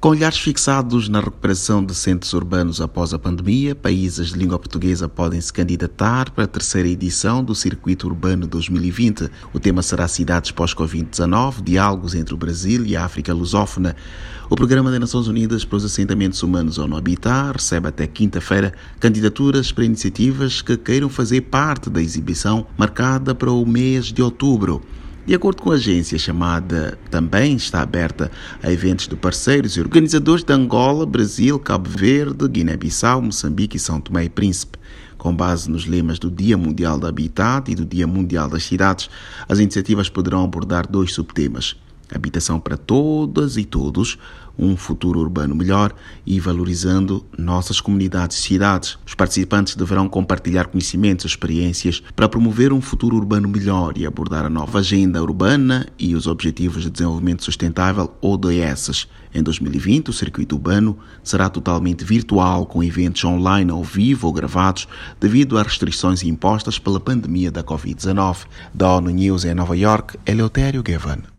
Com olhares fixados na recuperação de centros urbanos após a pandemia, países de língua portuguesa podem se candidatar para a terceira edição do Circuito Urbano 2020. O tema será Cidades pós-Covid-19, diálogos entre o Brasil e a África lusófona. O Programa das Nações Unidas para os Assentamentos Humanos ONU Habitat recebe até quinta-feira candidaturas para iniciativas que queiram fazer parte da exibição marcada para o mês de outubro. De acordo com a agência chamada, também está aberta a eventos de parceiros e organizadores de Angola, Brasil, Cabo Verde, Guiné-Bissau, Moçambique e São Tomé e Príncipe. Com base nos lemas do Dia Mundial do Habitat e do Dia Mundial das Cidades, as iniciativas poderão abordar 2 subtemas: habitação para todas e todos, um futuro urbano melhor e valorizando nossas comunidades e cidades. Os participantes deverão compartilhar conhecimentos e experiências para promover um futuro urbano melhor e abordar a nova agenda urbana e os Objetivos de Desenvolvimento Sustentável, ODS. Em 2020, o circuito urbano será totalmente virtual, com eventos online ao vivo ou gravados devido às restrições impostas pela pandemia da Covid-19. Da ONU News em Nova York, Eleutério Gavan.